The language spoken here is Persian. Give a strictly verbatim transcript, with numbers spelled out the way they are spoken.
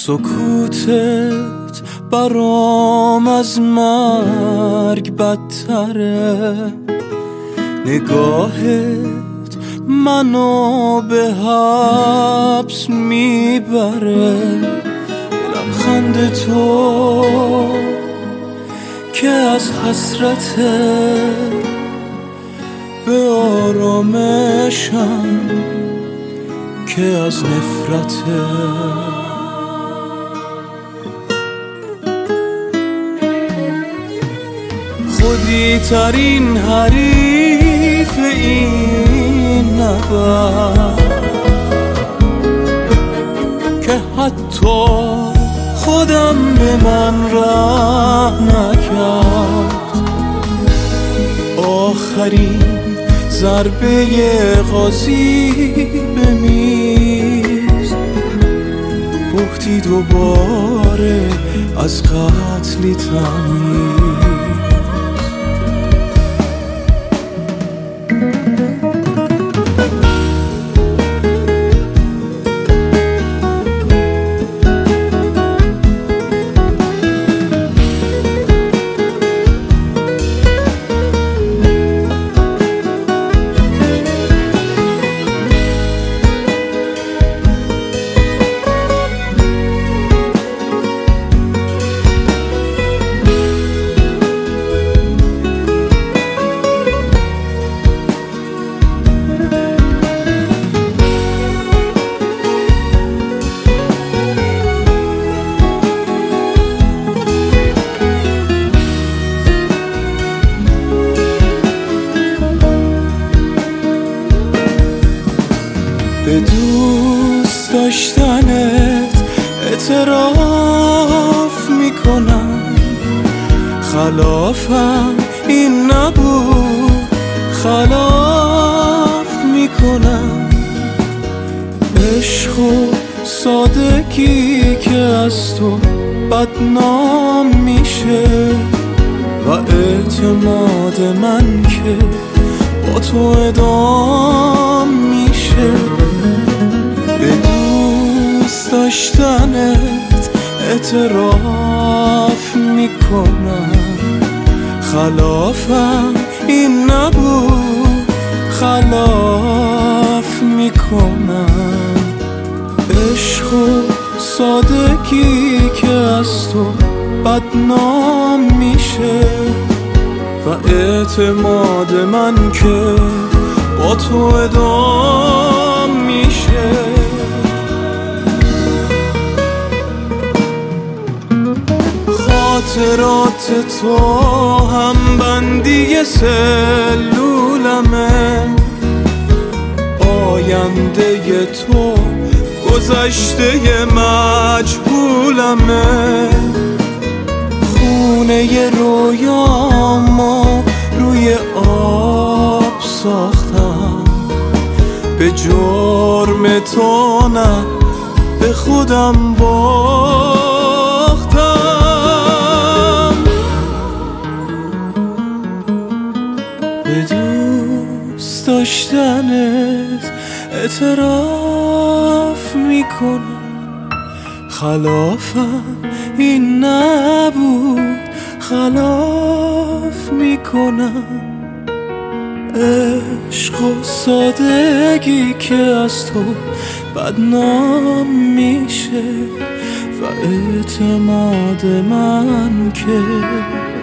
سکوتت برام از مرگ بدتره، نگاهت منو به حبس میبره، لبخند تو که از حسرته به آرامشم که از نفرته. خودی ترین حریف این نبرد که حتی خودم به من ره نکرد. آخرین ضربه قاضی به میز، بهتی دوباره از قتلی تمیز. به دوست داشتنت اعتراف میکنم، خلافم این نبود خلاف میکنم. عشق و سادگی که از تو بدنام میشه و اعتماد من که با تو ادام میشه. به دوست داشتنت اعتراف میکنم، خلافم این نبود خلاف میکنم. عشق و سادگی که از تو بدنام میشه و اعتماد من که با تو ادام میشه. خاطرات تو هم بندی سلولمه، آینده تو گذشته مجهولمه. خونه رویامو روی آب ساختم، به جرم تو نه به خودم باختم. به دوست داشتنت اعتراف میکنم، خلافم این نبود خلاف میکنم. عشق و سادگی که از تو بدنام میشه و اعتماد من که